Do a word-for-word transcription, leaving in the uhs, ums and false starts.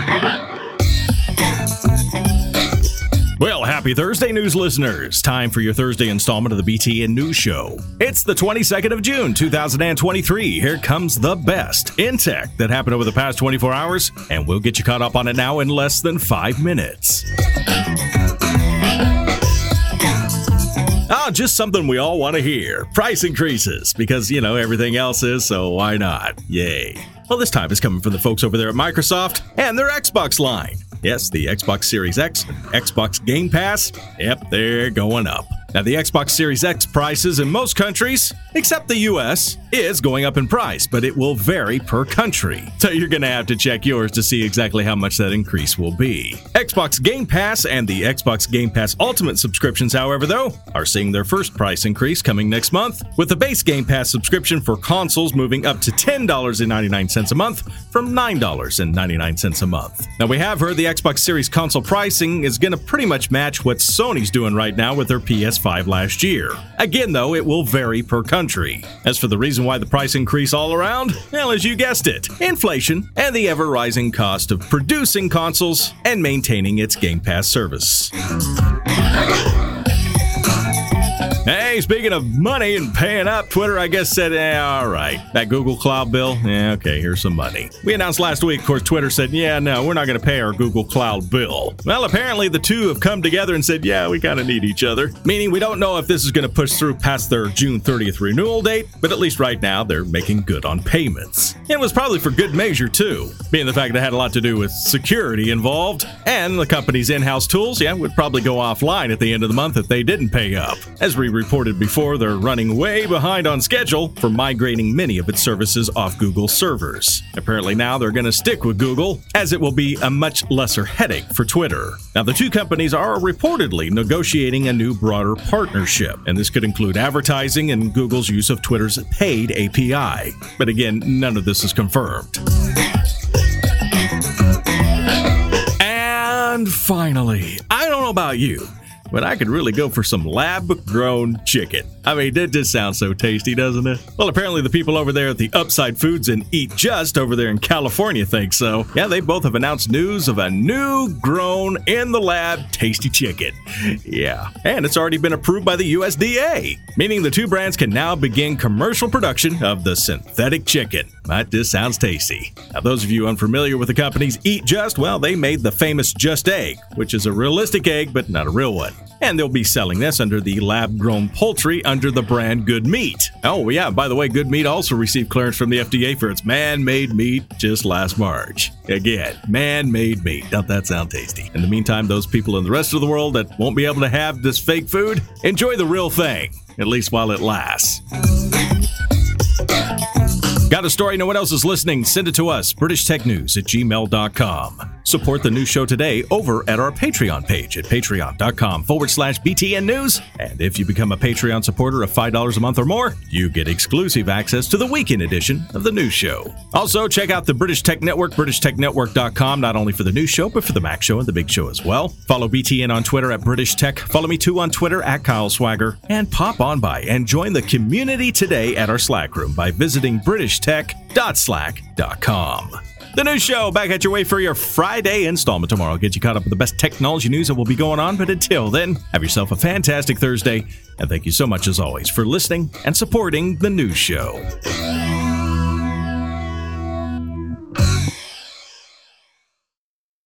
Well, happy Thursday, news listeners. Time for your Thursday installment of the B T N News Show. It's the twenty-second of June, two thousand twenty-three. Here comes the best in tech that happened over the past twenty-four hours, and we'll get you caught up on it now in less than five minutes. Oh, just something we all want to hear. Price increases, because, you know, everything else is, so why not? Yay. Well, this time it's coming from the folks over there at Microsoft and their Xbox line. Yes, the Xbox Series X and Xbox Game Pass, yep, they're going up. Now, the Xbox Series X prices in most countries, except the U S, is going up in price, but it will vary per country. So you're going to have to check yours to see exactly how much that increase will be. Xbox Game Pass and the Xbox Game Pass Ultimate subscriptions, however, though, are seeing their first price increase coming next month, with the base Game Pass subscription for consoles moving up to ten dollars and ninety-nine cents a month from nine dollars and ninety-nine cents a month. Now, we have heard the Xbox Series console pricing is going to pretty much match what Sony's doing right now with their P S five last year. Again, though, it will vary per country. As for the reason why the price increase all around, well, as you guessed it, inflation and the ever-rising cost of producing consoles and maintaining its Game Pass service. Hey, speaking of money and paying up, Twitter, I guess, said, eh, all right, that Google Cloud bill, yeah, okay, here's some money. We announced last week, of course, Twitter said, yeah, no, we're not going to pay our Google Cloud bill. Well, apparently the two have come together and said, yeah, we kind of need each other. Meaning we don't know if this is going to push through past their June thirtieth renewal date, but at least right now, they're making good on payments. And it was probably for good measure, too, being the fact that it had a lot to do with security involved, and the company's in-house tools, yeah, would probably go offline at the end of the month if they didn't pay up. As we reported before, they're running way behind on schedule for migrating many of its services off Google servers. Apparently now they're going to stick with Google, as it will be a much lesser headache for Twitter. Now, the two companies are reportedly negotiating a new broader partnership, and this could include advertising and Google's use of Twitter's paid A P I. But again, none of this is confirmed. And finally, I don't know about you, but I could really go for some lab-grown chicken. I mean, that just sounds so tasty, doesn't it? Well, apparently the people over there at the Upside Foods and Eat Just over there in California think so. Yeah, they both have announced news of a new grown, in-the-lab, tasty chicken. Yeah, and it's already been approved by the U S D A, meaning the two brands can now begin commercial production of the synthetic chicken. That just sounds tasty. Now, those of you unfamiliar with the company's Eat Just, well, they made the famous Just Egg, which is a realistic egg, but not a real one. And they'll be selling this under the lab-grown poultry under the brand Good Meat. Oh, yeah, by the way, Good Meat also received clearance from the F D A for its man-made meat just last March. Again, man-made meat. Don't that sound tasty? In the meantime, those people in the rest of the world that won't be able to have this fake food, enjoy the real thing, at least while it lasts. Got a story no one else is listening? Send it to us, british tech news at gmail dot com. Support the news show today over at our Patreon page at patreon.com forward slash BTN News. And if you become a Patreon supporter of five dollars a month or more, you get exclusive access to the weekend edition of the news show. Also, check out the British Tech Network, british tech network dot com, not only for the news show, but for the Mac Show and the Big Show as well. Follow B T N on Twitter at British Tech. Follow me too on Twitter at Kyle Swagger. And pop on by and join the community today at our Slack room by visiting british tech dot slack dot com. The news show back at your way for your Friday installment tomorrow. Get you caught up with the best technology news that will be going on. But until then, have yourself a fantastic Thursday. And thank you so much, as always, for listening and supporting the news show.